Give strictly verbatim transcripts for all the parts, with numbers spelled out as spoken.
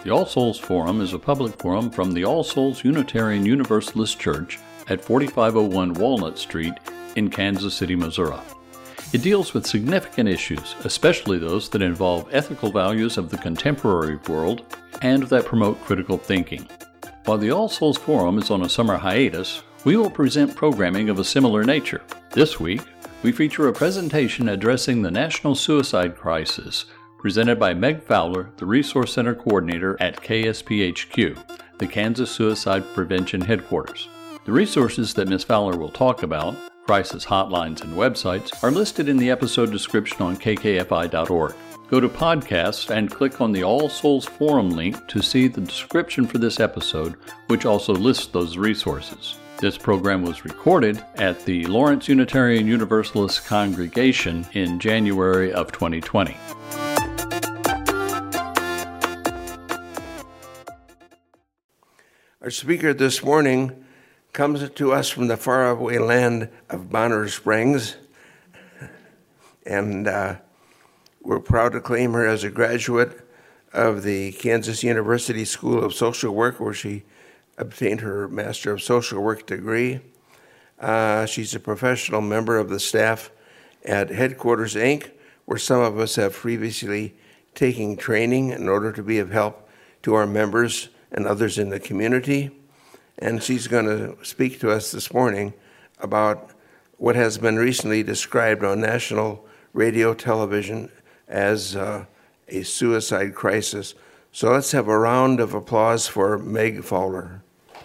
The All Souls Forum is a public forum from the All Souls Unitarian Universalist Church at forty-five oh one Walnut Street in Kansas City, Missouri. It deals with significant issues, especially those that involve ethical values of the contemporary world and that promote critical thinking. While the All Souls Forum is on a summer hiatus, we will present programming of a similar nature. This week, we feature a presentation addressing the national suicide crisis, presented by Meg Fowler, the Resource Center Coordinator at K S P H Q, the Kansas Suicide Prevention Headquarters. The resources that Miz Fowler will talk about, crisis hotlines and websites, are listed in the episode description on K K F I dot org. Go to podcasts and click on the All Souls Forum link to see the description for this episode, which also lists those resources. This program was recorded at the Lawrence Unitarian Universalist Congregation in January of twenty twenty. Our speaker this morning comes to us from the faraway land of Bonner Springs, and uh, we're proud to claim her as a graduate of the Kansas University School of Social Work, where she obtained her Master of Social Work degree. Uh, she's a professional member of the staff at Headquarters, Incorporated, where some of us have previously taken training in order to be of help to our members and others in the community. And she's going to speak to us this morning about what has been recently described on national radio, television as uh, a suicide crisis. So let's have a round of applause for Meg Fowler.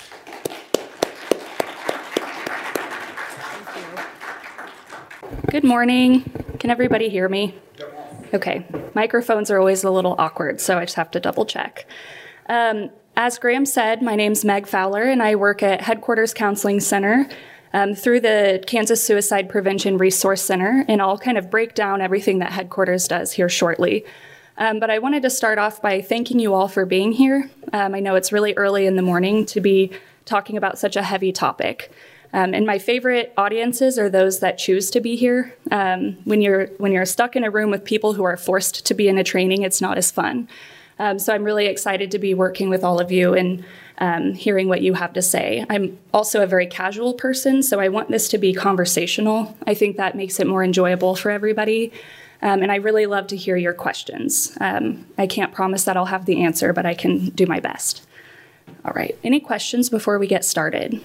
Good morning. Can everybody hear me? Okay. Microphones are always a little awkward, so I just have to double check. Um, As Graham said, my name's Meg Fowler, and I work at Headquarters Counseling Center um, through the Kansas Suicide Prevention Resource Center, and I'll kind of break down everything that Headquarters does here shortly. Um, but I wanted to start off by thanking you all for being here. Um, I know it's really early in the morning to be talking about such a heavy topic. Um, and my favorite audiences are those that choose to be here. Um, when you're when you're stuck in a room with people who are forced to be in a training, it's not as fun. Um, so I'm really excited to be working with all of you and um, hearing what you have to say. I'm also a very casual person, so I want this to be conversational. I think that makes it more enjoyable for everybody. Um, and I really love to hear your questions. Um, I can't promise that I'll have the answer, but I can do my best. All right, any questions before we get started?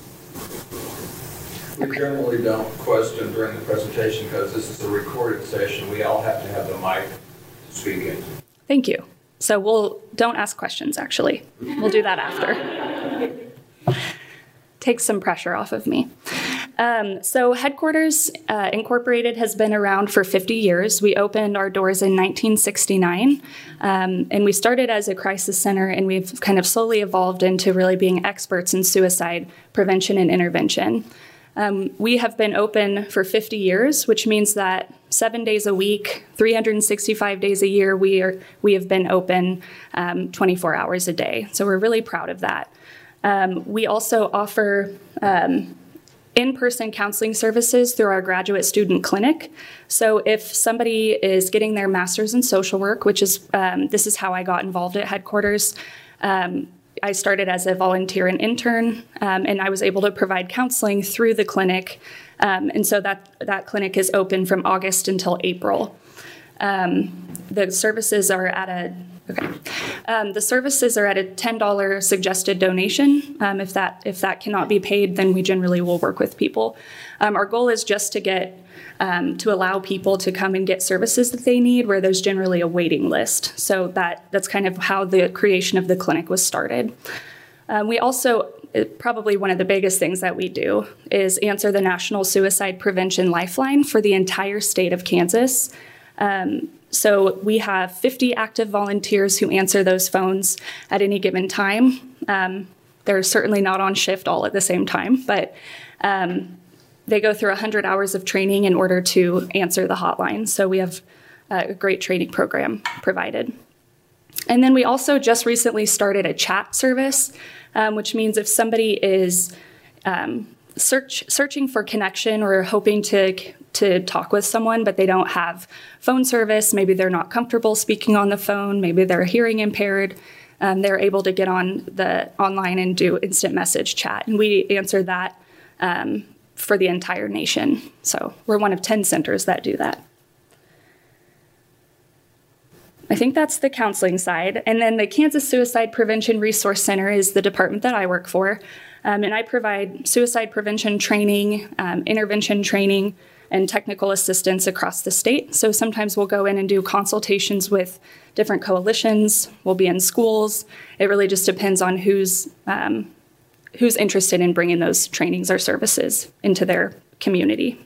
We generally don't question during the presentation because this is a recorded session. We all have to have the mic to speak in. Thank you. So we'll don't ask questions, actually. We'll do that after. Take some pressure off of me. Um, so Headquarters uh, Incorporated has been around for fifty years. We opened our doors in nineteen sixty-nine, um, and we started as a crisis center, and we've kind of slowly evolved into really being experts in suicide prevention and intervention. Um, we have been open for fifty years, which means that seven days a week, three hundred sixty-five days a year, we are we have been open um, twenty-four hours a day. So we're really proud of that. Um, we also offer um, in-person counseling services through our graduate student clinic. So if somebody is getting their master's in social work, which is um, this is how I got involved at Headquarters. Um, I started as a volunteer and intern, um, and I was able to provide counseling through the clinic. Um, and so that, that clinic is open from August until April. Um, the services are at a okay. Um, the services are at a ten dollars suggested donation. Um, if that if that cannot be paid, then we generally will work with people. Um, our goal is just to get um, to allow people to come and get services that they need, where there's generally a waiting list. So that that's kind of how the creation of the clinic was started. Um, we also probably one of the biggest things that we do is answer the National Suicide Prevention Lifeline for the entire state of Kansas. Um, so we have fifty active volunteers who answer those phones at any given time. Um, they're certainly not on shift all at the same time, but um, they go through one hundred hours of training in order to answer the hotline. So we have a great training program provided. And then we also just recently started a chat service, um, which means if somebody is um, search, searching for connection or hoping to, to talk with someone, but they don't have phone service, maybe they're not comfortable speaking on the phone, maybe they're hearing impaired, um, they're able to get on the online and do instant message chat. And we answer that um, for the entire nation. So we're one of ten centers that do that. I think that's the counseling side. And then the Kansas Suicide Prevention Resource Center is the department that I work for. Um, and I provide suicide prevention training, um, intervention training, and technical assistance across the state. So sometimes we'll go in and do consultations with different coalitions. We'll be in schools. It really just depends on who's, um, who's interested in bringing those trainings or services into their community.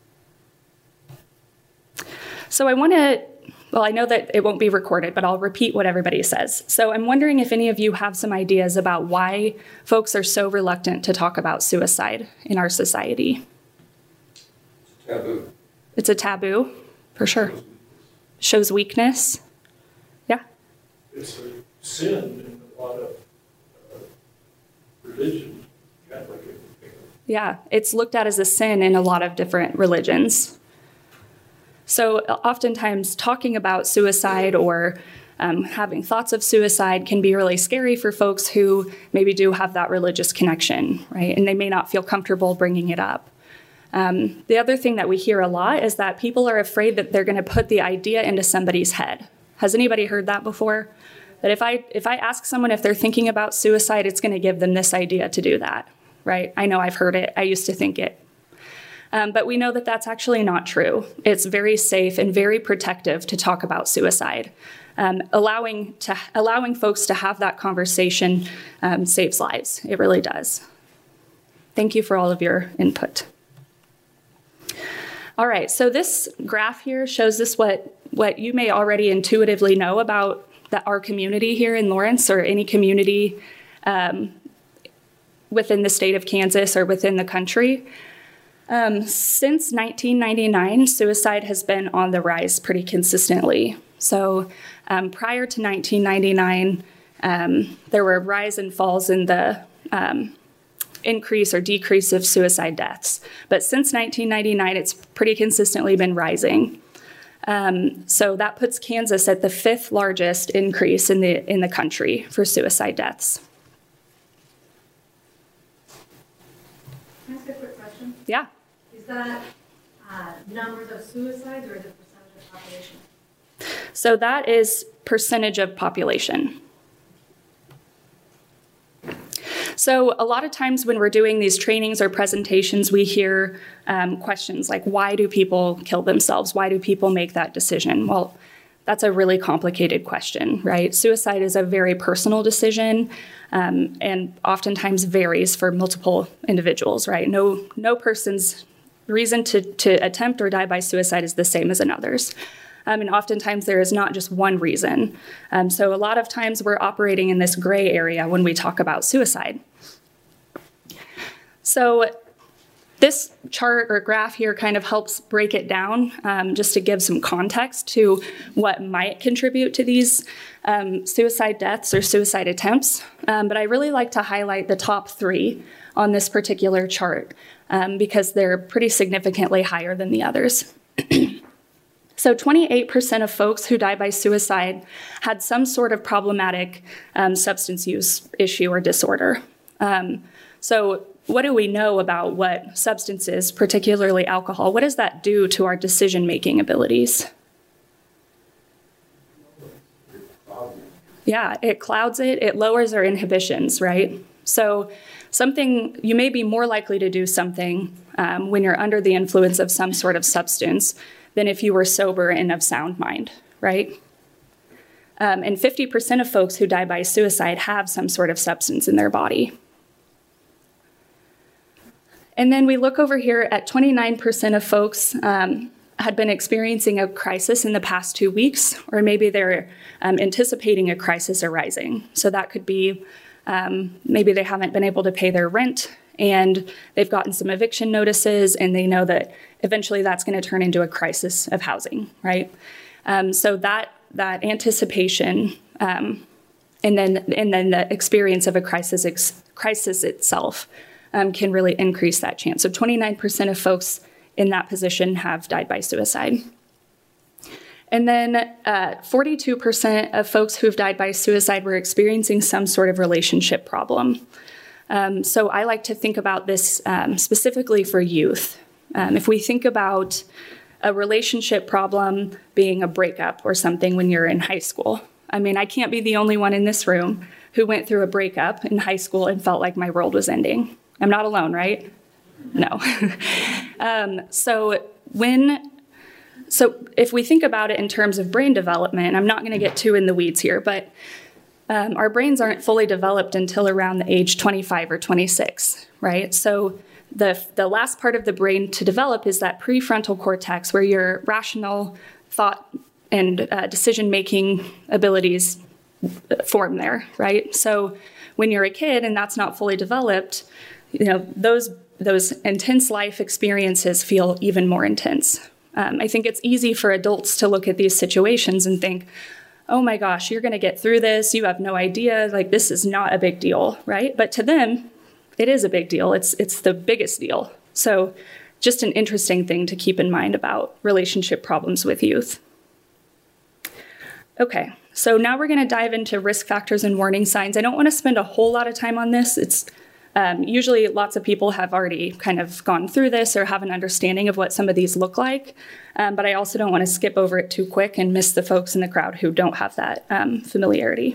So I want to Well, I know that it won't be recorded, but I'll repeat what everybody says. So I'm wondering if any of you have some ideas about why folks are so reluctant to talk about suicide in our society. It's taboo. It's a taboo, for sure. Shows weakness. Yeah. It's a sin in a lot of uh, religions, Catholic in particular. Yeah, it's looked at as a sin in a lot of different religions. So oftentimes talking about suicide or um, having thoughts of suicide can be really scary for folks who maybe do have that religious connection, right? And they may not feel comfortable bringing it up. Um, the other thing that we hear a lot is that people are afraid that they're going to put the idea into somebody's head. Has anybody heard that before? That if I if I ask someone if they're thinking about suicide, it's going to give them this idea to do that, right? I know I've heard it. I used to think it. Um, but we know that that's actually not true. It's very safe and very protective to talk about suicide. Um, allowing to allowing folks to have that conversation um, saves lives. It really does. Thank you for all of your input. All right, so this graph here shows us what, what you may already intuitively know about the, our community here in Lawrence, or any community um, within the state of Kansas or within the country. Um, since nineteen ninety-nine, suicide has been on the rise pretty consistently. So um, prior to nineteen ninety-nine, um, there were rise and falls in the um, increase or decrease of suicide deaths. But since nineteen ninety-nine, it's pretty consistently been rising. Um, so that puts Kansas at the fifth largest increase in the in the country for suicide deaths. Can I ask a quick question? Yeah. Is that uh, numbers of suicides, or is it percentage of population? So that is percentage of population. So a lot of times when we're doing these trainings or presentations, we hear um, questions like, why do people kill themselves? Why do people make that decision? Well, that's a really complicated question, right? Suicide is a very personal decision, um, and oftentimes varies for multiple individuals, right? No, no person's reason to, to attempt or die by suicide is the same as another's. Um, and oftentimes there is not just one reason. Um, so a lot of times we're operating in this gray area when we talk about suicide. So this chart or graph here kind of helps break it down, um, just to give some context to what might contribute to these um, suicide deaths or suicide attempts. Um, but I really like to highlight the top three on this particular chart um, because they're pretty significantly higher than the others. So twenty-eight percent of folks who die by suicide had some sort of problematic um, substance use issue or disorder. Um, so what do we know about what substances, particularly alcohol, what does that do to our decision-making abilities? Yeah, it clouds it, it lowers our inhibitions, right? So something, you may be more likely to do something um, when you're under the influence of some sort of substance than if you were sober and of sound mind, right? Um, and fifty percent of folks who die by suicide have some sort of substance in their body. And then we look over here at twenty-nine percent of folks um, had been experiencing a crisis in the past two weeks, or maybe they're um, anticipating a crisis arising. So that could be um, maybe they haven't been able to pay their rent, and they've gotten some eviction notices, and they know that eventually that's going to turn into a crisis of housing, right? Um, so that that anticipation, um, and then and then the experience of a crisis ex- crisis itself um, can really increase that chance. So twenty-nine percent of folks in that position have died by suicide. And then uh, forty-two percent of folks who've died by suicide were experiencing some sort of relationship problem. Um, so I like to think about this um, specifically for youth. Um, if we think about a relationship problem being a breakup or something when you're in high school, I mean, I can't be the only one in this room who went through a breakup in high school and felt like my world was ending. I'm not alone, right? No. um, so when... So if we think about it in terms of brain development, I'm not going to get too in the weeds here, but um, our brains aren't fully developed until around the age twenty-five or twenty-six, right? So the, the last part of the brain to develop is that prefrontal cortex, where your rational thought and uh, decision-making abilities form there, right? So when you're a kid and that's not fully developed, you know, those, those intense life experiences feel even more intense. Um, I think it's easy for adults to look at these situations and think, oh my gosh, you're going to get through this. You have no idea. Like, this is not a big deal, right? But to them, it is a big deal. It's, it's the biggest deal. So just an interesting thing to keep in mind about relationship problems with youth. Okay, so now we're going to dive into risk factors and warning signs. I don't want to spend a whole lot of time on this. It's Um, usually lots of people have already kind of gone through this or have an understanding of what some of these look like, um, but I also don't want to skip over it too quick and miss the folks in the crowd who don't have that um, familiarity.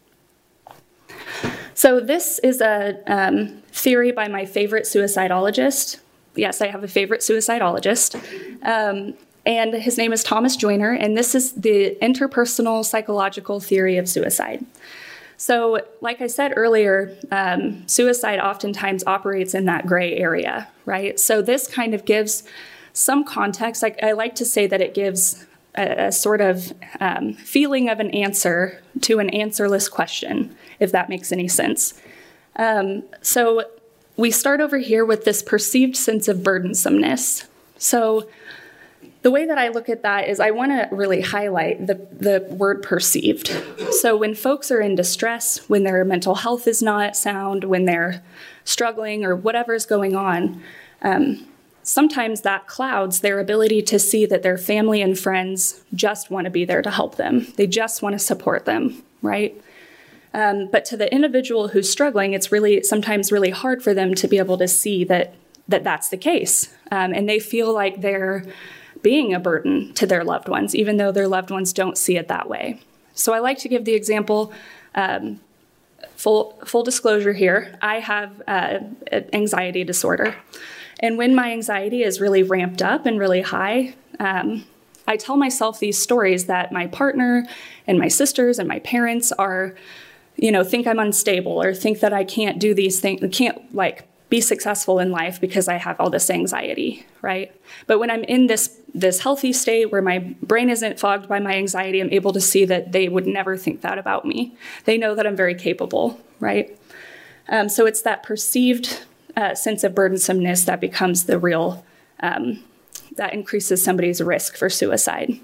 So this is a um, theory by my favorite suicidologist. Yes, I have a favorite suicidologist. Um, and his name is Thomas Joyner, and this is the interpersonal psychological theory of suicide. So, like I said earlier, um, suicide oftentimes operates in that gray area, right? So this kind of gives some context. I, I like to say that it gives a, a sort of um, feeling of an answer to an answerless question, if that makes any sense. Um, so we start over here with this perceived sense of burdensomeness. So the way that I look at that is I want to really highlight the, the word perceived. So when folks are in distress, when their mental health is not sound, when they're struggling or whatever's going on, um, sometimes that clouds their ability to see that their family and friends just want to be there to help them. They just want to support them, right? Um, but to the individual who's struggling, it's really sometimes really hard for them to be able to see that, that that's the case. Um, and they feel like they're being a burden to their loved ones, even though their loved ones don't see it that way. So I like to give the example, um, full, full disclosure here, I have uh, an anxiety disorder. And when my anxiety is really ramped up and really high, um, I tell myself these stories that my partner and my sisters and my parents are, you know, think I'm unstable or think that I can't do these things, can't like be successful in life because I have all this anxiety, right? But when I'm in this this healthy state where my brain isn't fogged by my anxiety, I'm able to see that they would never think that about me. They know that I'm very capable, right? Um, so it's that perceived uh, sense of burdensomeness that becomes the real, um, that increases somebody's risk for suicide.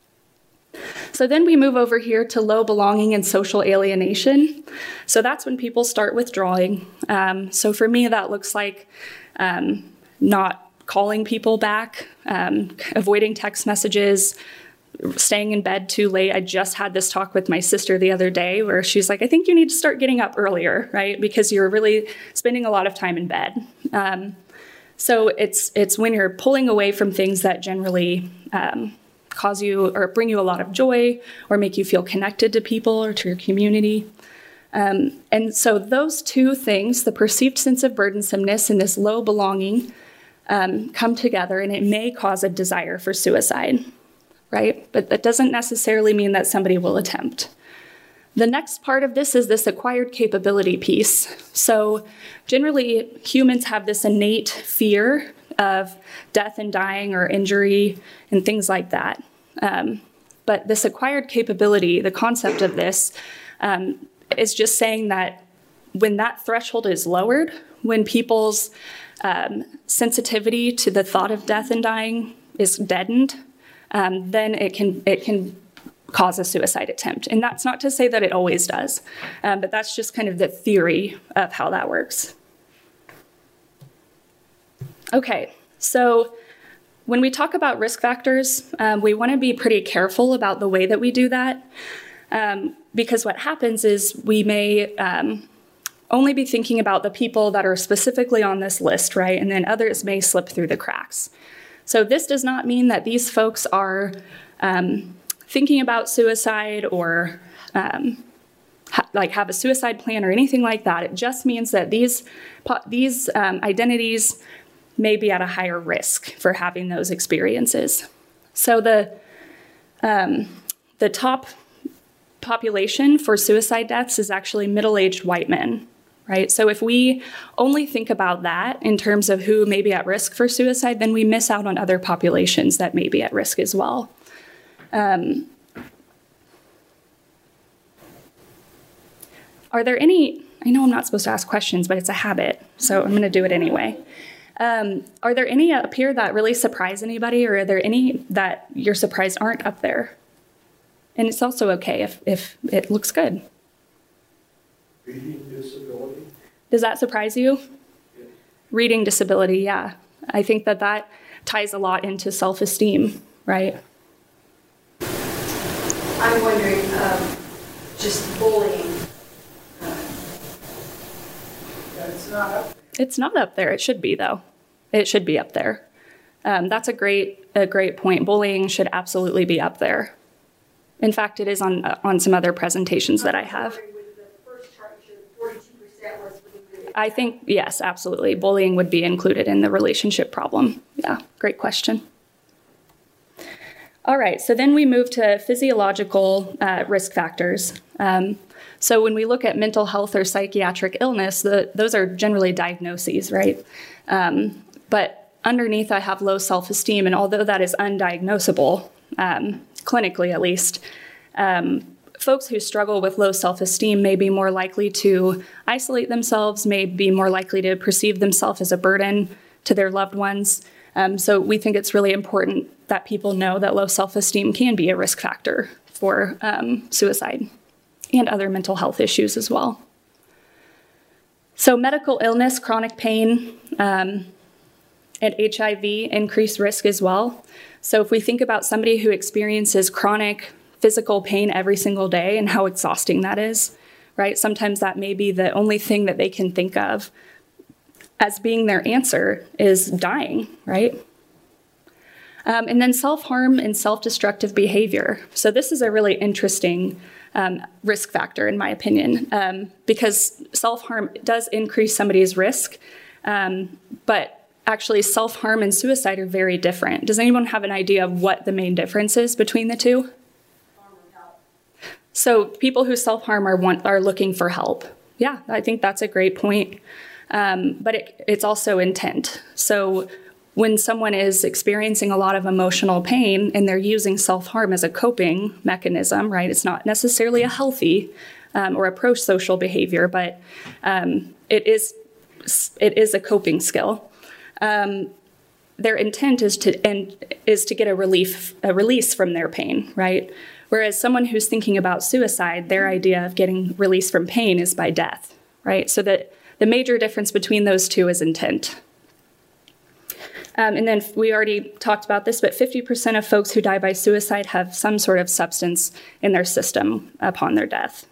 So then we move over here to low belonging and social alienation. So that's when people start withdrawing. Um, so for me, that looks like um, not calling people back, um, avoiding text messages, staying in bed too late. I just had this talk with my sister the other day where she's like, I think you need to start getting up earlier, right? Because you're really spending a lot of time in bed. Um, so it's it's when you're pulling away from things that generally um, cause you or bring you a lot of joy or make you feel connected to people or to your community. Um, and so those two things, the perceived sense of burdensomeness and this low belonging, um, come together, and it may cause a desire for suicide, right? But that doesn't necessarily mean that somebody will attempt. The next part of this is this acquired capability piece. So generally, humans have this innate fear of death and dying or injury and things like that. Um, but this acquired capability, the concept of this, um, is just saying that when that threshold is lowered, when people's um, sensitivity to the thought of death and dying is deadened, um, then it can it can cause a suicide attempt. And that's not to say that it always does, um, but that's just kind of the theory of how that works. Okay, so when we talk about risk factors, um, we want to be pretty careful about the way that we do that, um, because what happens is we may um, only be thinking about the people that are specifically on this list, right? And then others may slip through the cracks. So this does not mean that these folks are um, thinking about suicide or um, ha- like have a suicide plan or anything like that. It just means that these, these um, identities may be at a higher risk for having those experiences. So the, um, the top population for suicide deaths is actually middle-aged white men, right? So if we only think about that in terms of who may be at risk for suicide, then we miss out on other populations that may be at risk as well. Um, are there any, I know I'm not supposed to ask questions, but it's a habit, so I'm gonna do it anyway. Um, are there any up here that really surprise anybody, or are there any that you're surprised aren't up there? And it's also okay if, if it looks good. Reading disability? Does that surprise you? Yeah. Reading disability, yeah. I think that that ties a lot into self-esteem, right? I'm wondering, um, just bullying. uh, That's not up. It's not up there. It should be, though. It should be up there. Um, that's a great, a great point. Bullying should absolutely be up there. In fact, it is on uh, on some other presentations that I have. With the first chart, you showed forty-two percent was included. I think, yes, absolutely. Bullying would be included in the relationship problem. Yeah, great question. All right, so then we move to physiological uh, risk factors. Um, so when we look at mental health or psychiatric illness, the, those are generally diagnoses, right? Um, but underneath, I have low self-esteem, and although that is undiagnosable, um, clinically at least, um, folks who struggle with low self-esteem may be more likely to isolate themselves, may be more likely to perceive themselves as a burden to their loved ones. Um, so we think it's really important that people know that low self-esteem can be a risk factor for um, suicide and other mental health issues as well. So medical illness, chronic pain, um, and H I V increase risk as well. So if we think about somebody who experiences chronic physical pain every single day and how exhausting that is, right? Sometimes that may be the only thing that they can think of as being their answer is dying, right? Um, and then self-harm and self-destructive behavior. So this is a really interesting um, risk factor, in my opinion, um, because self-harm does increase somebody's risk, um, but actually self-harm and suicide are very different. Does anyone have an idea of what the main difference is between the two? So people who self-harm are want, are looking for help. Yeah, I think that's a great point. Um, but it, it's also intent. So when someone is experiencing a lot of emotional pain and they're using self-harm as a coping mechanism, right? It's not necessarily a healthy um, or a pro-social behavior, but um, it is it is a coping skill. Um, their intent is to and is to get a relief a release from their pain, right? Whereas someone who's thinking about suicide, their idea of getting release from pain is by death, right? So that the major difference between those two is intent. Um, and then we already talked about this, but fifty percent of folks who die by suicide have some sort of substance in their system upon their death.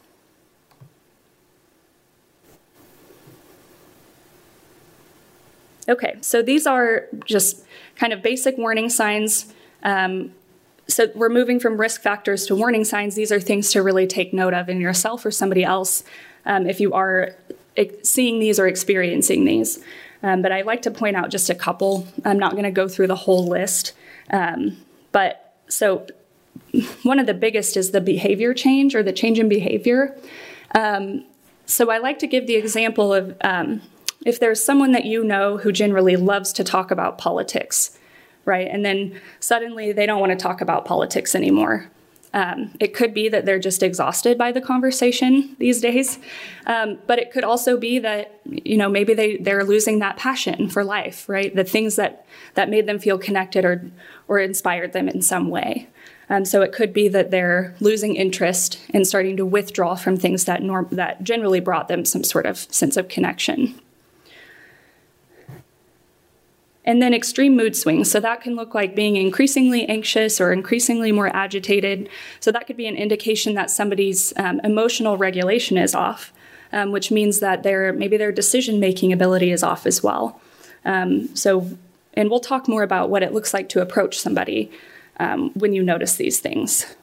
Okay, so these are just kind of basic warning signs. Um, so we're moving from risk factors to warning signs. These are things to really take note of in yourself or somebody else um, if you are seeing these or experiencing these. Um, but I'd like to point out just a couple. I'm not going to go through the whole list. Um, but so one of the biggest is the behavior change or the change in behavior. Um, so I like to give the example of um, if there's someone that you know who generally loves to talk about politics, right? And then suddenly they don't want to talk about politics anymore. Um, it could be that they're just exhausted by the conversation these days, um, but it could also be that, you know, maybe they, they're losing that passion for life, right? The things that, that made them feel connected or, or inspired them in some way. Um, so it could be that they're losing interest and starting to withdraw from things that norm, that generally brought them some sort of sense of connection. And then extreme mood swings. So that can look like being increasingly anxious or increasingly more agitated. So that could be an indication that somebody's um, emotional regulation is off, um, which means that their maybe their decision-making ability is off as well. Um, so, and we'll talk more about what it looks like to approach somebody um, when you notice these things.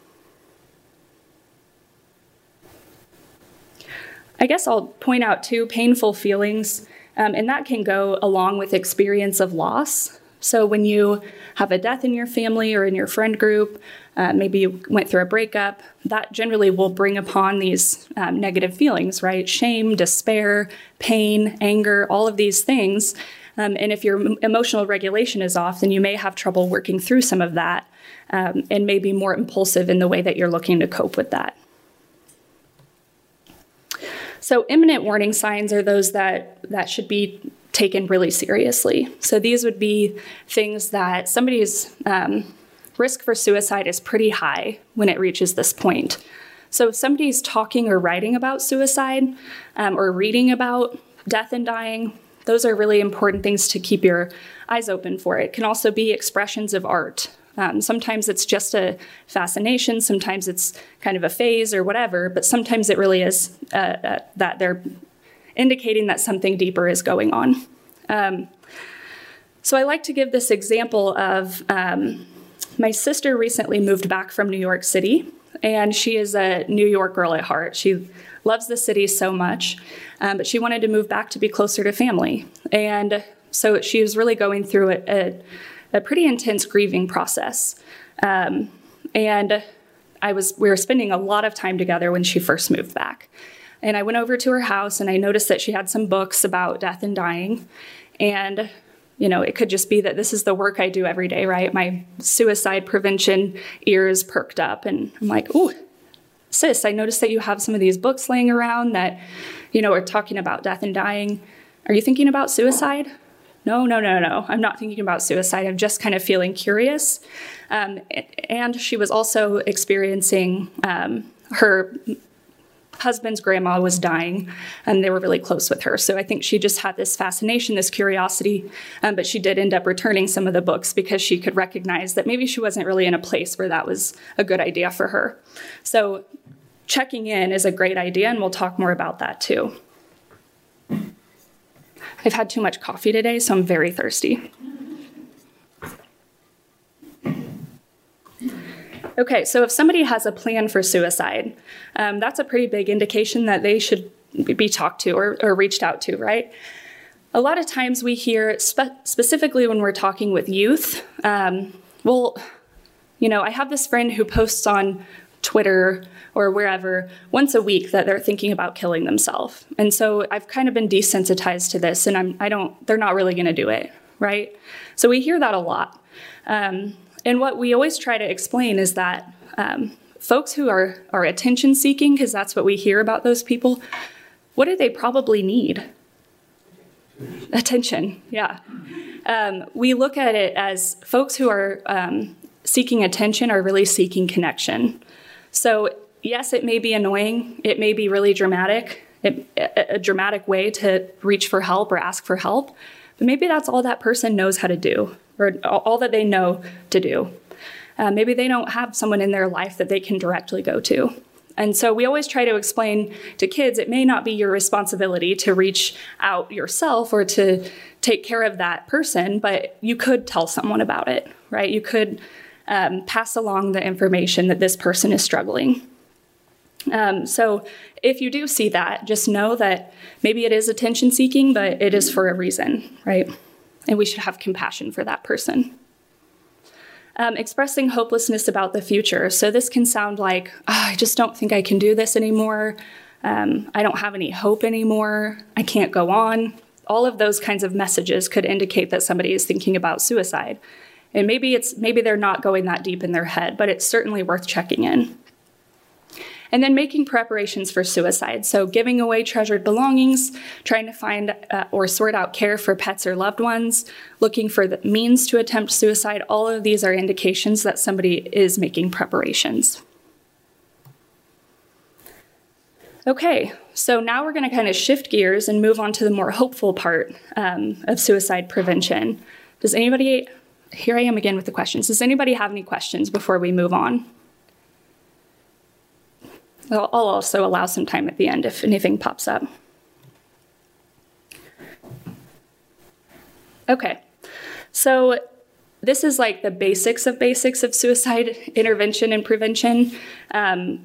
I guess I'll point out two painful feelings, um, and that can go along with experience of loss. So when you have a death in your family or in your friend group, uh, maybe you went through a breakup, that generally will bring upon these um, negative feelings, right? Shame, despair, pain, anger, all of these things. Um, and if your emotional regulation is off, then you may have trouble working through some of that um, and may be more impulsive in the way that you're looking to cope with that. So imminent warning signs are those that, that should be taken really seriously. So these would be things that somebody's um, risk for suicide is pretty high when it reaches this point. So if somebody's talking or writing about suicide um, or reading about death and dying, those are really important things to keep your eyes open for. It can also be expressions of art. Um, sometimes it's just a fascination, sometimes it's kind of a phase or whatever, but sometimes it really is uh, uh, that they're indicating that something deeper is going on. Um, so I like to give this example of um, my sister recently moved back from New York City, and she is a New York girl at heart. She loves the city so much, um, but she wanted to move back to be closer to family. And so she was really going through a, a a pretty intense grieving process. Um, and I was, we were spending a lot of time together when she first moved back. And I went over to her house and I noticed that she had some books about death and dying. And, you know, it could just be that this is the work I do every day, right? My suicide prevention ears perked up and I'm like, ooh, sis, I noticed that you have some of these books laying around that, you know, are talking about death and dying. Are you thinking about suicide? No, no, no, no. I'm not thinking about suicide. I'm just kind of feeling curious. Um, and she was also experiencing um, her husband's grandma was dying, and they were really close with her. So I think she just had this fascination, this curiosity, um, but she did end up returning some of the books because she could recognize that maybe she wasn't really in a place where that was a good idea for her. So checking in is a great idea, and we'll talk more about that too. I've had too much coffee today, so I'm very thirsty. Okay, so if somebody has a plan for suicide, um, that's a pretty big indication that they should be talked to or, or reached out to, right? A lot of times we hear, spe- specifically when we're talking with youth, um, well, you know, I have this friend who posts on Twitter or wherever once a week that they're thinking about killing themselves. And so I've kind of been desensitized to this, and I'm, I don't, they're not really going to do it, right? So we hear that a lot. Um, and what we always try to explain is that um, folks who are, are attention seeking, because that's what we hear about those people, what do they probably need? Attention, yeah. Um, we look at it as folks who are um, seeking attention are really seeking connection. So yes, it may be annoying. It may be really dramatic, it, a, a dramatic way to reach for help or ask for help. But maybe that's all that person knows how to do, or all that they know to do. Uh, maybe they don't have someone in their life that they can directly go to. And so we always try to explain to kids, it may not be your responsibility to reach out yourself or to take care of that person, but you could tell someone about it, right? You could Um, pass along the information that this person is struggling. Um, so if you do see that, just know that maybe it is attention seeking, but it is for a reason, right? And we should have compassion for that person. Um, expressing hopelessness about the future. So this can sound like, oh, I just don't think I can do this anymore. Um, I don't have any hope anymore. I can't go on. All of those kinds of messages could indicate that somebody is thinking about suicide. And maybe it's maybe they're not going that deep in their head, but it's certainly worth checking in. And then making preparations for suicide. So giving away treasured belongings, trying to find uh, or sort out care for pets or loved ones, looking for the means to attempt suicide. All of these are indications that somebody is making preparations. Okay, so now we're going to kind of shift gears and move on to the more hopeful part um, of suicide prevention. Does anybody, here I am again with the questions. Does anybody have any questions before we move on? I'll also allow some time at the end if anything pops up. Okay, so this is like the basics of basics of suicide intervention and prevention, um,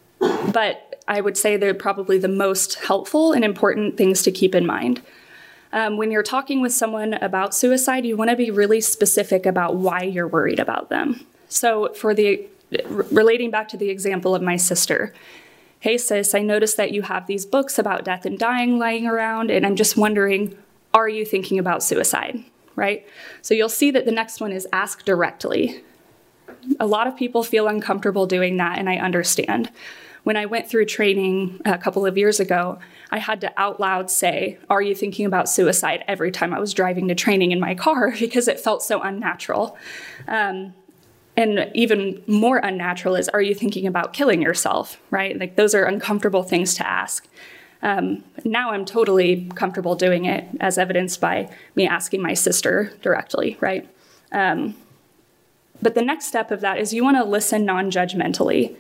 but I would say they're probably the most helpful and important things to keep in mind. Um, when you're talking with someone about suicide, you want to be really specific about why you're worried about them. So for the, relating back to the example of my sister, hey sis, I noticed that you have these books about death and dying lying around, and I'm just wondering, are you thinking about suicide, right? So you'll see that the next one is ask directly. A lot of people feel uncomfortable doing that, and I understand. When I went through training a couple of years ago, I had to out loud say, are you thinking about suicide, every time I was driving to training in my car, because it felt so unnatural. Um, and even more unnatural is, are you thinking about killing yourself, right? Like those are uncomfortable things to ask. Um, now I'm totally comfortable doing it, as evidenced by me asking my sister directly, right? Um, but the next step of that is you want to listen non-judgmentally.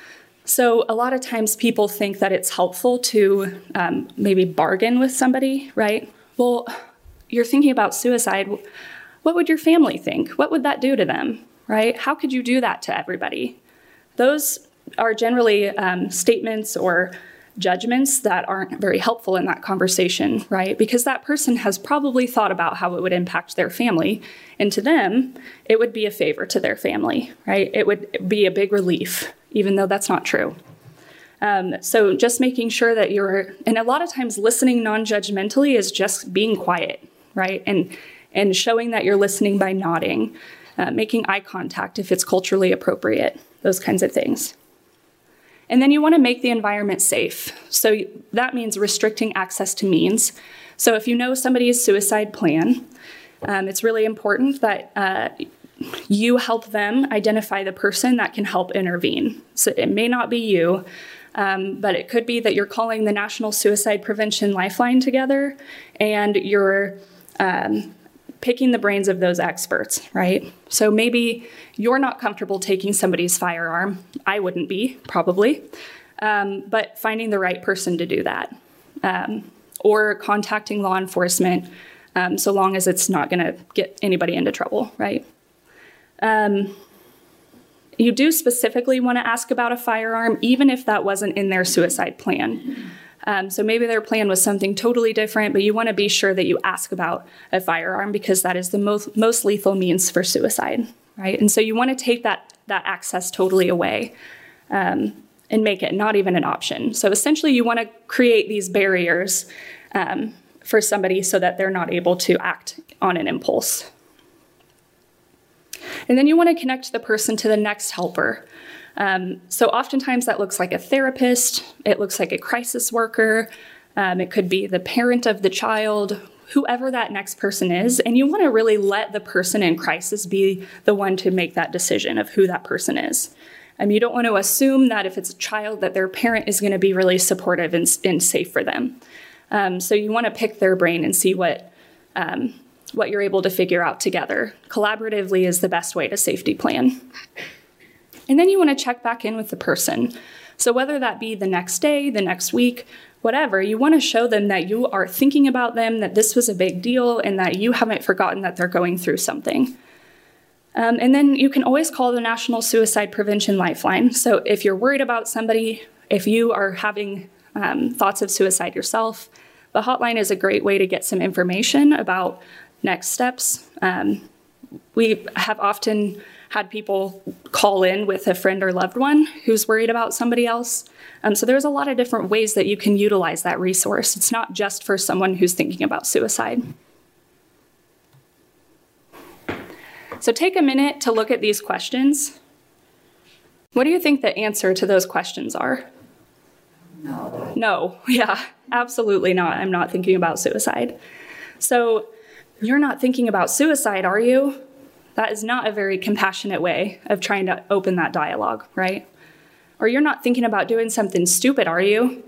So a lot of times people think that it's helpful to um, maybe bargain with somebody, right? Well, you're thinking about suicide. What would your family think? What would that do to them, right? How could you do that to everybody? Those are generally um, statements or judgments that aren't very helpful in that conversation, right? Because that person has probably thought about how it would impact their family. And to them, it would be a favor to their family, right? It would be a big relief, even though that's not true. Um, so just making sure that you're, and a lot of times listening non-judgmentally is just being quiet, right? And, and showing that you're listening by nodding, uh, making eye contact if it's culturally appropriate, those kinds of things. And then you want to make the environment safe. So that means restricting access to means. So if you know somebody's suicide plan, um, it's really important that uh, you help them identify the person that can help intervene. So it may not be you, um, but it could be that you're calling the National Suicide Prevention Lifeline together and you're um, picking the brains of those experts, right? So maybe you're not comfortable taking somebody's firearm. I wouldn't be, probably. Um, but finding the right person to do that. Um, or contacting law enforcement, um, so long as it's not gonna get anybody into trouble, right? Um, you do specifically wanna ask about a firearm, even if that wasn't in their suicide plan. Um, so maybe their plan was something totally different, but you want to be sure that you ask about a firearm because that is the most, most lethal means for suicide, right? And so you want to take that, that access totally away um, and make it not even an option. So essentially you want to create these barriers um, for somebody so that they're not able to act on an impulse. And then you want to connect the person to the next helper. Um, so oftentimes that looks like a therapist, it looks like a crisis worker, um, it could be the parent of the child, whoever that next person is, and you want to really let the person in crisis be the one to make that decision of who that person is. Um, you don't want to assume that if it's a child that their parent is going to be really supportive and, and safe for them. Um, so you want to pick their brain and see what, um, what you're able to figure out together. Collaboratively is the best way to safety plan. And then you want to check back in with the person. So whether that be the next day, the next week, whatever, you want to show them that you are thinking about them, that this was a big deal, and that you haven't forgotten that they're going through something. Um, and then you can always call the National Suicide Prevention Lifeline. So if you're worried about somebody, if you are having um, thoughts of suicide yourself, the hotline is a great way to get some information about next steps. Um, we have often had people call in with a friend or loved one who's worried about somebody else. Um, so there's a lot of different ways that you can utilize that resource. It's not just for someone who's thinking about suicide. So take a minute to look at these questions. What do you think the answer to those questions are? No. No, yeah, absolutely not. I'm not thinking about suicide. So you're not thinking about suicide, are you? That is not a very compassionate way of trying to open that dialogue, right? Or you're not thinking about doing something stupid, are you?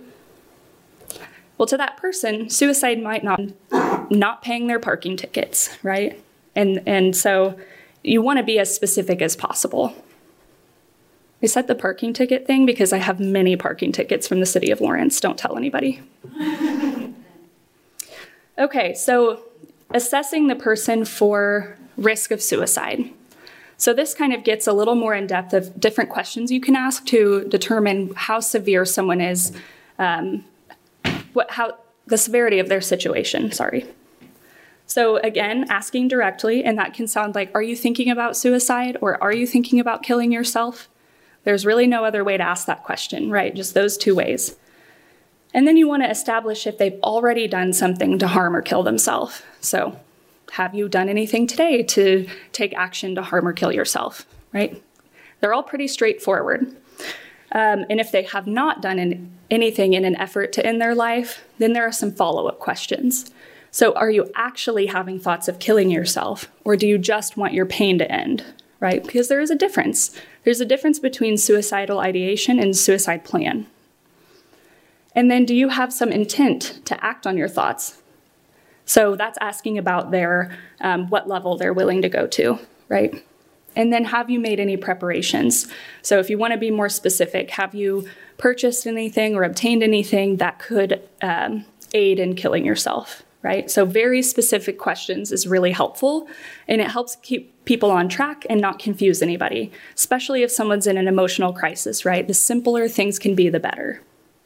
Well, to that person, suicide might not not paying their parking tickets, right? And, and so you want to be as specific as possible. I said the parking ticket thing because I have many parking tickets from the city of Lawrence. Don't tell anybody. Okay, so assessing the person for risk of suicide. So this kind of gets a little more in depth of different questions you can ask to determine how severe someone is, um, what, how the severity of their situation, sorry. So again, asking directly, and that can sound like, are you thinking about suicide or are you thinking about killing yourself? There's really no other way to ask that question, right? Just those two ways. And then you want to establish if they've already done something to harm or kill themselves. So have you done anything today to take action to harm or kill yourself, right? They're all pretty straightforward. Um, and if they have not done an, anything in an effort to end their life, then there are some follow-up questions. So are you actually having thoughts of killing yourself, or do you just want your pain to end, right? Because there is a difference. There's a difference between suicidal ideation and suicide plan. And then do you have some intent to act on your thoughts? So that's asking about their, um, what level they're willing to go to, right? And then have you made any preparations? So if you want to be more specific, have you purchased anything or obtained anything that could um, aid in killing yourself, right? So very specific questions is really helpful, and it helps keep people on track and not confuse anybody, especially if someone's in an emotional crisis, right? The simpler things can be, the better.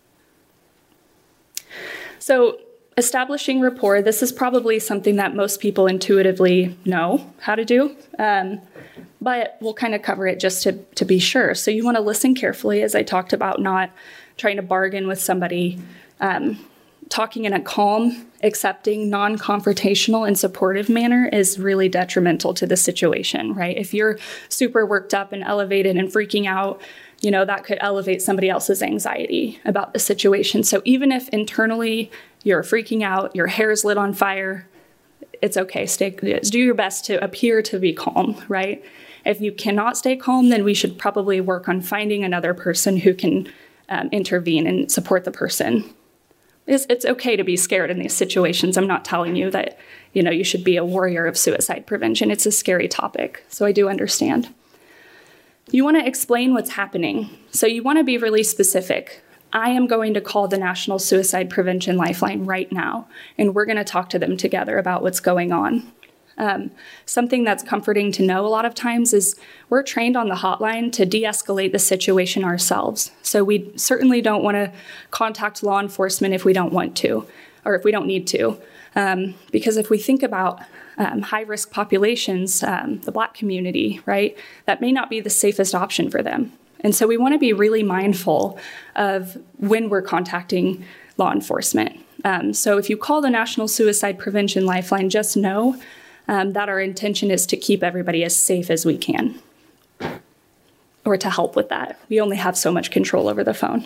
So establishing rapport, this is probably something that most people intuitively know how to do, um, but we'll kind of cover it just to, to be sure. So you want to listen carefully, as I talked about, not trying to bargain with somebody, um, talking in a calm, accepting, non-confrontational, and supportive manner is really detrimental to the situation, right? If you're super worked up and elevated and freaking out, you know, that could elevate somebody else's anxiety about the situation. So even if internally you're freaking out, your hair's lit on fire, it's okay. Stay, do your best to appear to be calm, right? If you cannot stay calm, then we should probably work on finding another person who can um, intervene and support the person. It's, it's okay to be scared in these situations. I'm not telling you that, you know, you should be a warrior of suicide prevention. It's a scary topic, so I do understand. You want to explain what's happening. So you want to be really specific. I am going to call the National Suicide Prevention Lifeline right now, and we're going to talk to them together about what's going on. Um, something that's comforting to know a lot of times is we're trained on the hotline to de-escalate the situation ourselves. So we certainly don't want to contact law enforcement if we don't want to, or if we don't need to. Um, because if we think about um, high-risk populations, um, the Black community, right, that may not be the safest option for them. And so we want to be really mindful of when we're contacting law enforcement. Um, so if you call the National Suicide Prevention Lifeline, just know um, that our intention is to keep everybody as safe as we can, or to help with that. We only have so much control over the phone.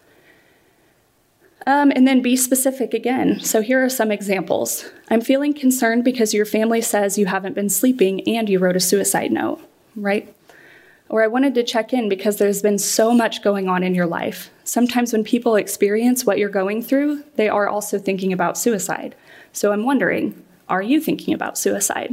Um, and then be specific again. So here are some examples. I'm feeling concerned because your family says you haven't been sleeping and you wrote a suicide note, right? Or I wanted to check in because there's been so much going on in your life. Sometimes when people experience what you're going through, they are also thinking about suicide. So I'm wondering, are you thinking about suicide?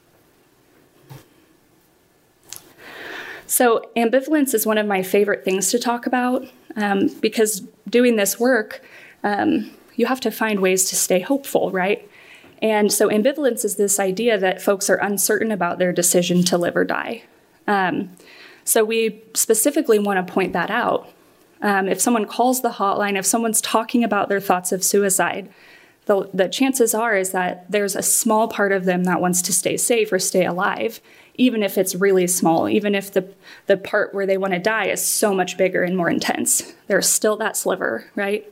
So ambivalence is one of my favorite things to talk about um, because doing this work, um, you have to find ways to stay hopeful, right? And so ambivalence is this idea that folks are uncertain about their decision to live or die. Um, so we specifically want to point that out. Um, if someone calls the hotline, if someone's talking about their thoughts of suicide, the, the chances are is that there's a small part of them that wants to stay safe or stay alive, even if it's really small, even if the, the part where they want to die is so much bigger and more intense. There's still that sliver, right?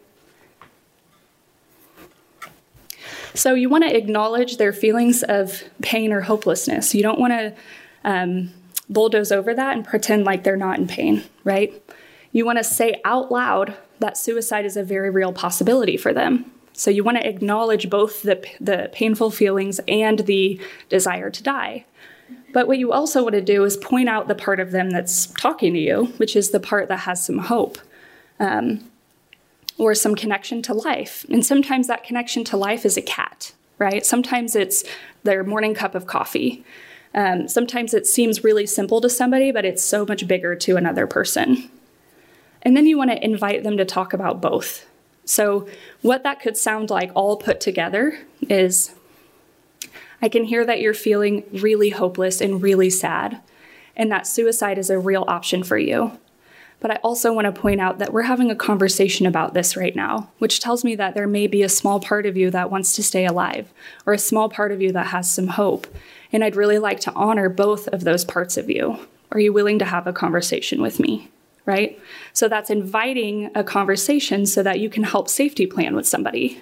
So you want to acknowledge their feelings of pain or hopelessness. You don't want to um, bulldoze over that and pretend like they're not in pain, right? You want to say out loud that suicide is a very real possibility for them. So you want to acknowledge both the, the painful feelings and the desire to die. But what you also want to do is point out the part of them that's talking to you, which is the part that has some hope um, or some connection to life. And sometimes that connection to life is a cat, right? Sometimes it's their morning cup of coffee. Um, sometimes it seems really simple to somebody, but it's so much bigger to another person. And then you want to invite them to talk about both. So what that could sound like all put together is, I can hear that you're feeling really hopeless and really sad, and that suicide is a real option for you. But I also want to point out that we're having a conversation about this right now, which tells me that there may be a small part of you that wants to stay alive, or a small part of you that has some hope. And I'd really like to honor both of those parts of you. Are you willing to have a conversation with me, right? So that's inviting a conversation so that you can help safety plan with somebody.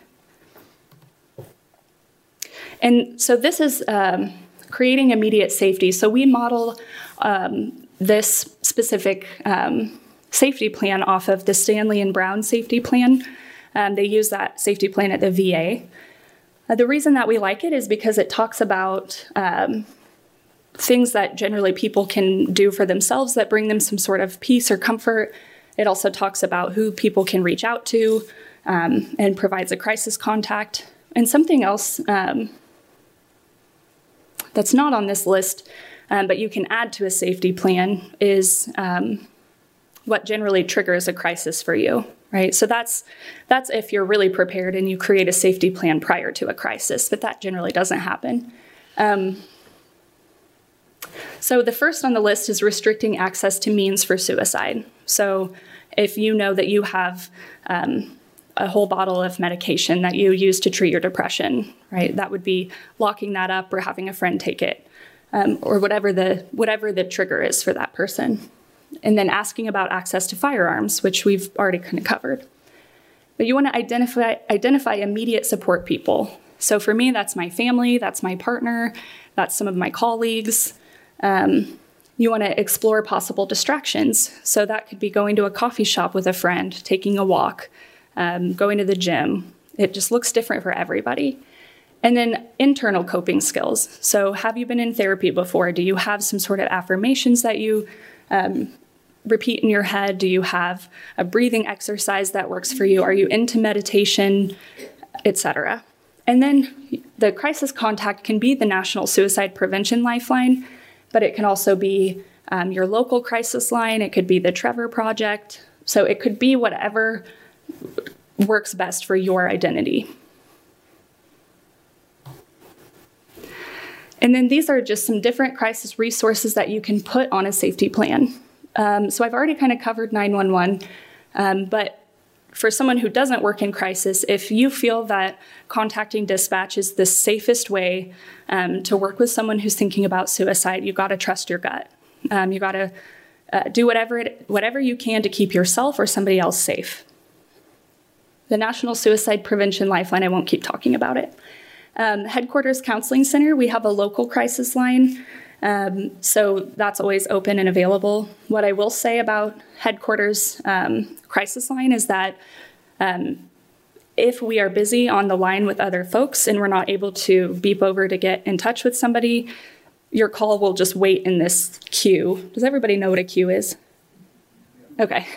And so this is um, creating immediate safety. So we model um, this specific um, safety plan off of the Stanley and Brown safety plan. Um, they use that safety plan at the V A. Uh, the reason that we like it is because it talks about um, things that generally people can do for themselves that bring them some sort of peace or comfort. It also talks about who people can reach out to um, and provides a crisis contact. And something else um, that's not on this list, um, but you can add to a safety plan is um, what generally triggers a crisis for you, right? So that's that's if you're really prepared and you create a safety plan prior to a crisis, but that generally doesn't happen. Um, so the first on the list is restricting access to means for suicide. So if you know that you have um, a whole bottle of medication that you use to treat your depression, right? That would be locking that up or having a friend take it, um, or whatever the whatever the trigger is for that person. And then asking about access to firearms, which we've already kind of covered. But you want to identify identify immediate support people. So for me, that's my family, that's my partner, that's some of my colleagues. Um, you want to explore possible distractions. So that could be going to a coffee shop with a friend, taking a walk, um, going to the gym. It just looks different for everybody. And then internal coping skills. So have you been in therapy before? Do you have some sort of affirmations that you um, repeat in your head? Do you have a breathing exercise that works for you? Are you into meditation, et cetera? And then the crisis contact can be the National Suicide Prevention Lifeline, but it can also be um, your local crisis line. It could be the Trevor Project. So it could be whatever works best for your identity. And then these are just some different crisis resources that you can put on a safety plan. Um, so I've already kind of covered nine one one, um, but for someone who doesn't work in crisis, if you feel that contacting dispatch is the safest way um, to work with someone who's thinking about suicide, you got to trust your gut. Um, you got to uh, do whatever it, whatever you can to keep yourself or somebody else safe. The National Suicide Prevention Lifeline, I won't keep talking about it. Um, Headquarters Counseling Center, we have a local crisis line, um, so that's always open and available. What I will say about Headquarters um, crisis line is that um, if we are busy on the line with other folks and we're not able to beep over to get in touch with somebody, your call will just wait in this queue. Does everybody know what a queue is? Okay.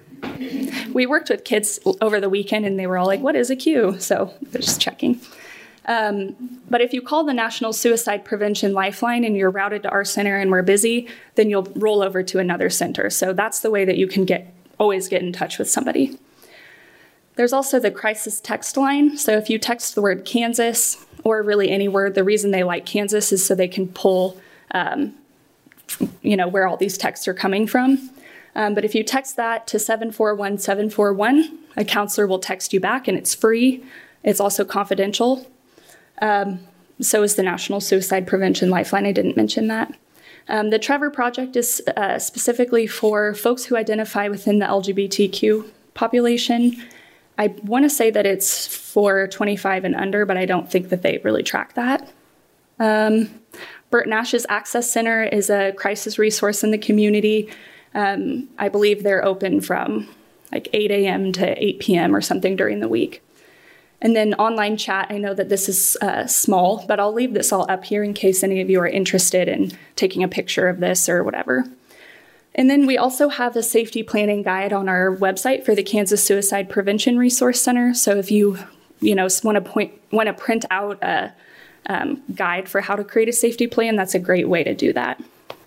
We worked with kids over the weekend and they were all like, what is a queue? So they're just checking. Um, but if you call the National Suicide Prevention Lifeline and you're routed to our center and we're busy, then you'll roll over to another center. So that's the way that you can get always get in touch with somebody. There's also the crisis text line. So if you text the word Kansas, or really any word, the reason they like Kansas is so they can pull, um, you know, where all these texts are coming from. Um, but if you text that to seven four one seven four one, a counselor will text you back, and it's free. It's also confidential. Um, so is the National Suicide Prevention Lifeline. I didn't mention that. Um, the Trevor Project is uh, specifically for folks who identify within the L G B T Q population. I want to say that it's for twenty-five and under, but I don't think that they really track that. Um, Bert Nash's Access Center is a crisis resource in the community. Um, I believe they're open from like eight a.m. to eight p.m. or something during the week. And then online chat, I know that this is uh, small, but I'll leave this all up here in case any of you are interested in taking a picture of this or whatever. And then we also have a safety planning guide on our website for the Kansas Suicide Prevention Resource Center. So if you you know, want to point want to print out a um, guide for how to create a safety plan, that's a great way to do that.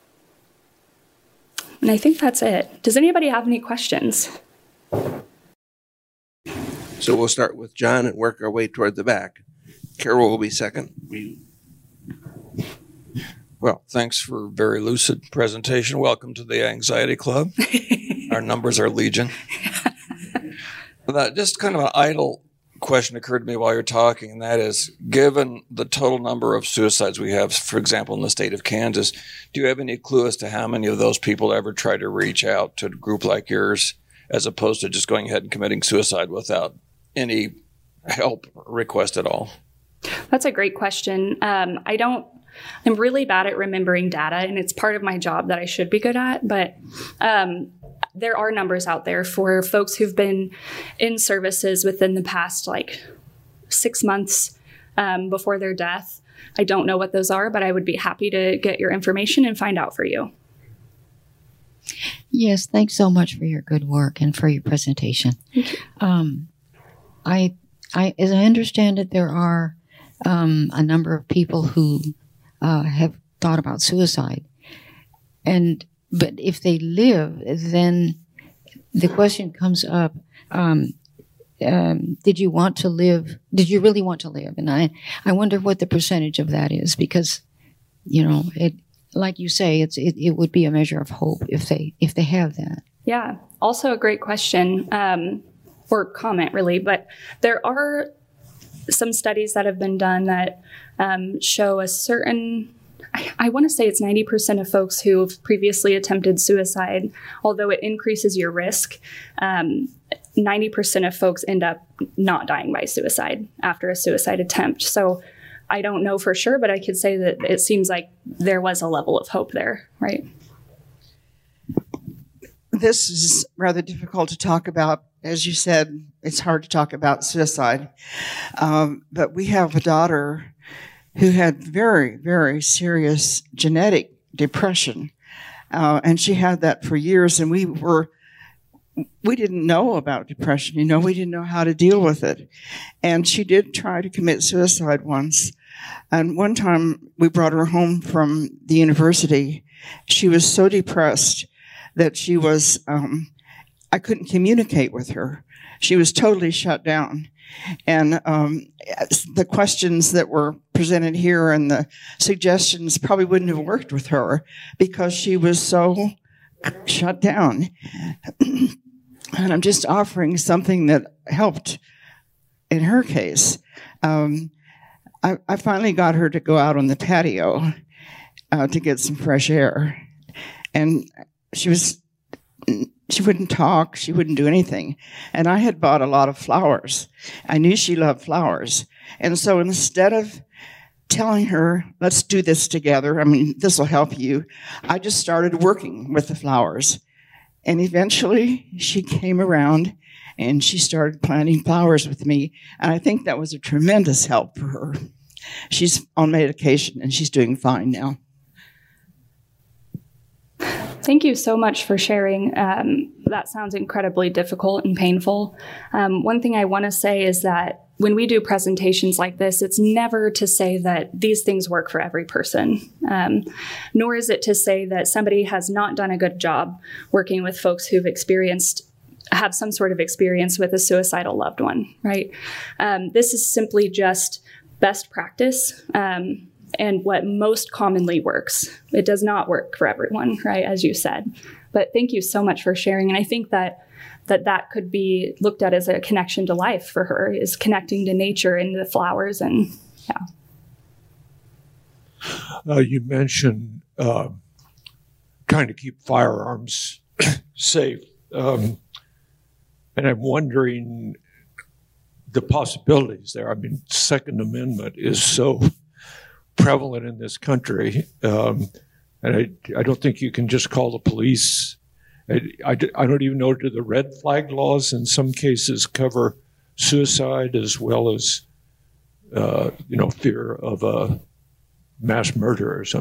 And I think that's it. Does anybody have any questions? So we'll start with John and work our way toward the back. Carol will be second. We... Well, thanks for a very lucid presentation. Welcome to the Anxiety Club. Our numbers are legion. That just kind of an idle question occurred to me while you're talking, and that is, given the total number of suicides we have, for example, in the state of Kansas, do you have any clue as to how many of those people ever try to reach out to a group like yours, as opposed to just going ahead and committing suicide without any help request at all? That's a great question. Um, I don't, I'm really bad at remembering data, and it's part of my job that I should be good at, but um, there are numbers out there for folks who've been in services within the past like six months um, before their death. I don't know what those are, but I would be happy to get your information and find out for you. Yes, thanks so much for your good work and for your presentation. Thank you. Um, I, I, as I understand it, there are um, a number of people who uh, have thought about suicide, and but if they live, then the question comes up: um, um, Did you want to live? Did you really want to live? And I, I wonder what the percentage of that is, because, you know, it, like you say, it's it, it would be a measure of hope if they if they have that. Yeah, also a great question, um, or comment really, but there are some studies that have been done that um, show a certain, I, I want to say it's ninety percent of folks who have previously attempted suicide, although it increases your risk, um, ninety percent of folks end up not dying by suicide after a suicide attempt. So I don't know for sure, but I could say that it seems like there was a level of hope there, right? This is rather difficult to talk about. As you said, it's hard to talk about suicide. Um, but we have a daughter who had very, very serious genetic depression. Uh, and she had that for years, and we were, we didn't know about depression, you know, we didn't know how to deal with it. And she did try to commit suicide once. And one time we brought her home from the university. She was so depressed that she was, um, I couldn't communicate with her. She was totally shut down. And um, the questions that were presented here and the suggestions probably wouldn't have worked with her because she was so shut down. And I'm just offering something that helped in her case. Um, I, I finally got her to go out on the patio uh, to get some fresh air. And she was... She wouldn't talk. She wouldn't do anything. And I had bought a lot of flowers. I knew she loved flowers. And so instead of telling her, let's do this together, I mean, this will help you, I just started working with the flowers. And eventually she came around and she started planting flowers with me. And I think that was a tremendous help for her. She's on medication and she's doing fine now. Thank you so much for sharing. Um, that sounds incredibly difficult and painful. Um, one thing I want to say is that when we do presentations like this, it's never to say that these things work for every person, um, nor is it to say that somebody has not done a good job working with folks who've experienced, have some sort of experience with a suicidal loved one, right? Um, this is simply just best practice. Um, and what most commonly works. It does not work for everyone, right, as you said. But thank you so much for sharing. And I think that that, that could be looked at as a connection to life for her, is connecting to nature and the flowers. And yeah. Uh, you mentioned uh, trying to keep firearms safe. Um, and I'm wondering the possibilities there. I mean, Second Amendment is so prevalent in this country, um, and I, I don't think you can just call the police. I, I, I don't even know, do the red flag laws in some cases cover suicide as well as, uh, you know, fear of a mass murder or something?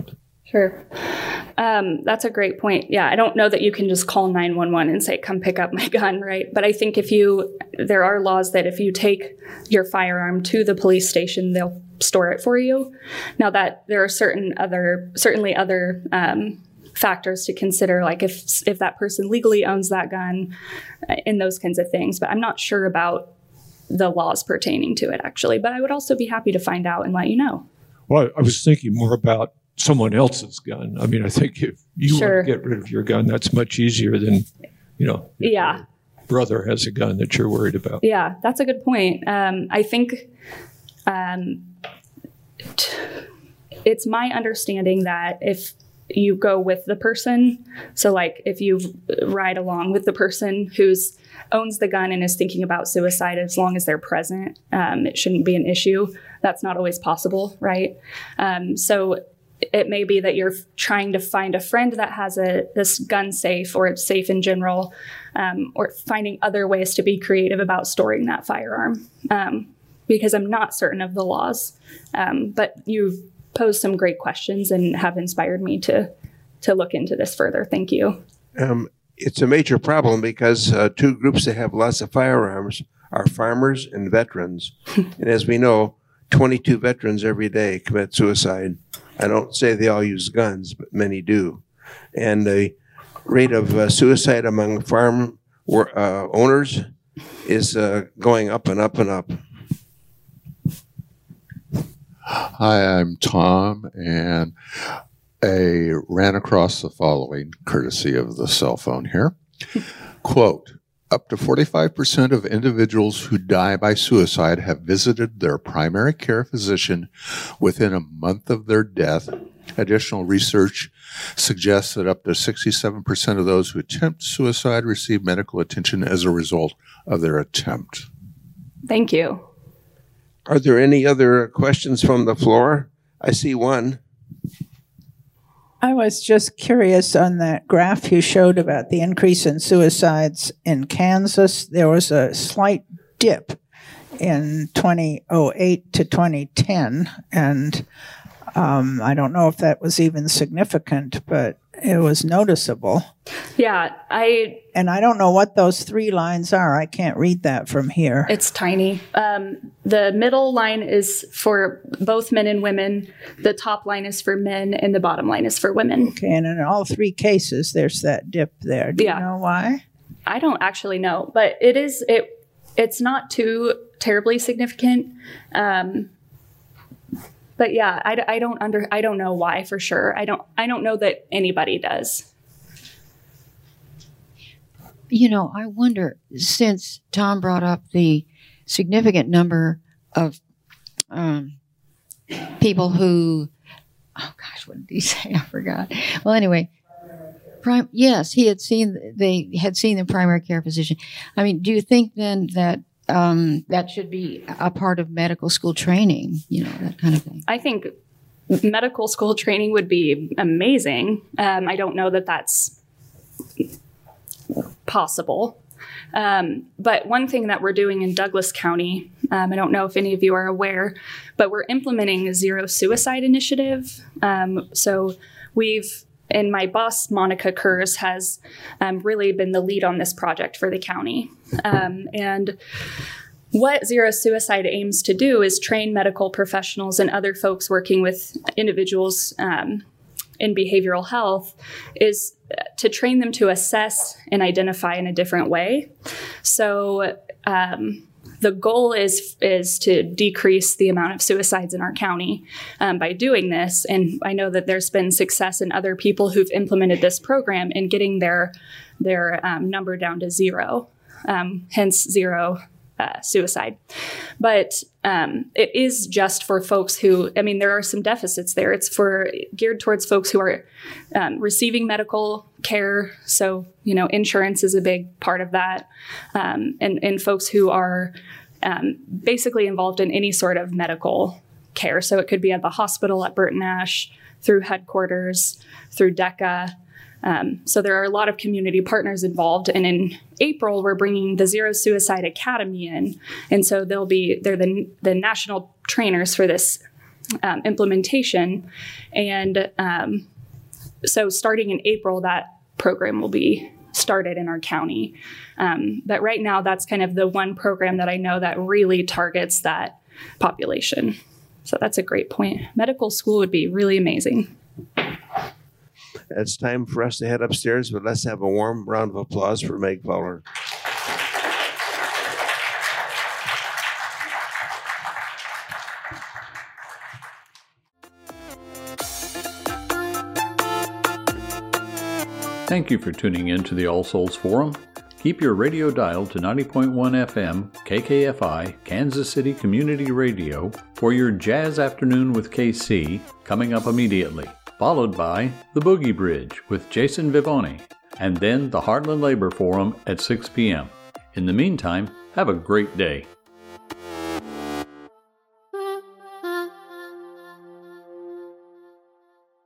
Sure. Um, that's a great point. Yeah, I don't know that you can just call nine one one and say, come pick up my gun, right? But I think if you, there are laws that if you take your firearm to the police station, they'll store it for you. Now that there are certain other, certainly other um, factors to consider, like if if that person legally owns that gun and those kinds of things. But I'm not sure about the laws pertaining to it, actually. But I would also be happy to find out and let you know. Well, I was thinking more about someone else's gun. I mean, I think if you Sure. want to get rid of your gun, that's much easier than, you know, if Yeah. your brother has a gun that you're worried about. Yeah, that's a good point. Um, I think um, t- it's my understanding that if you go with the person, so like if you ride along with the person who's owns the gun and is thinking about suicide, as long as they're present, um, it shouldn't be an issue. That's not always possible, right? Um, so it may be that you're trying to find a friend that has a this gun safe, or it's safe in general, um, or finding other ways to be creative about storing that firearm. Um, because I'm not certain of the laws, um, but you've posed some great questions and have inspired me to to look into this further. Thank you. Um, it's a major problem because uh, two groups that have lots of firearms are farmers and veterans. And as we know, twenty-two veterans every day commit suicide. I don't say they all use guns, but many do. And the rate of uh, suicide among farm uh, owners is uh, going up and up and up. Hi, I'm Tom, and I ran across the following, courtesy of the cell phone here. Quote, up to forty-five percent of individuals who die by suicide have visited their primary care physician within a month of their death. Additional research suggests that up to sixty-seven percent of those who attempt suicide receive medical attention as a result of their attempt. Thank you. Are there any other questions from the floor? I see one. I was just curious on that graph you showed about the increase in suicides in Kansas. There was a slight dip in twenty oh eight to twenty ten, and um, I don't know if that was even significant, but it was noticeable. Yeah, I. And I don't know what those three lines are. I can't read that from here. It's tiny. Um, the middle line is for both men and women. The top line is for men, and the bottom line is for women. Okay, and in all three cases, there's that dip there. Do Yeah. you know why? I don't actually know, but it is it. It's not too terribly significant. Um, but yeah, I, I don't under I don't know why for sure. I don't I don't know that anybody does. You know, I wonder, since Tom brought up the significant number of um, people who, oh gosh, what did he say? I forgot. Well, anyway, prime, yes, he had seen, they had seen the primary care physician. I mean, do you think then that um, that should be a part of medical school training, you know, that kind of thing? I think medical school training would be amazing. Um, I don't know that that's possible. Um, but one thing that we're doing in Douglas County, um, I don't know if any of you are aware, but we're implementing a zero suicide initiative. Um, so we've, and my boss, Monica Kurz, has um, really been the lead on this project for the county. Um, and what Zero Suicide aims to do is train medical professionals and other folks working with individuals um, in behavioral health is to train them to assess and identify in a different way. So um, the goal is is to decrease the amount of suicides in our county um, by doing this. And I know that there's been success in other people who've implemented this program in getting their their um, number down to zero, um, hence zero uh, suicide. But um, it is just for folks who, I mean, there are some deficits there. It's for geared towards folks who are um, receiving medical care. So, you know, insurance is a big part of that. Um, and, and folks who are um, basically involved in any sort of medical care. So it could be at the hospital at Burton Ash, through headquarters, through DECA. Um, so there are a lot of community partners involved. And in April, we're bringing the Zero Suicide Academy in. And so they'll be, they're the, the national trainers for this um, implementation. And um, so starting in April, that program will be started in our county. Um, but right now, that's kind of the one program that I know that really targets that population. So that's a great point. Medical school would be really amazing. It's time for us to head upstairs, but let's have a warm round of applause for Meg Fowler. Thank you for tuning in to the All Souls Forum. Keep your radio dialed to ninety point one F M, K K F I, Kansas City Community Radio, for your Jazz Afternoon with K C, coming up immediately, followed by The Boogie Bridge with Jason Vivoni, and then the Heartland Labor Forum at six p.m. In the meantime, have a great day.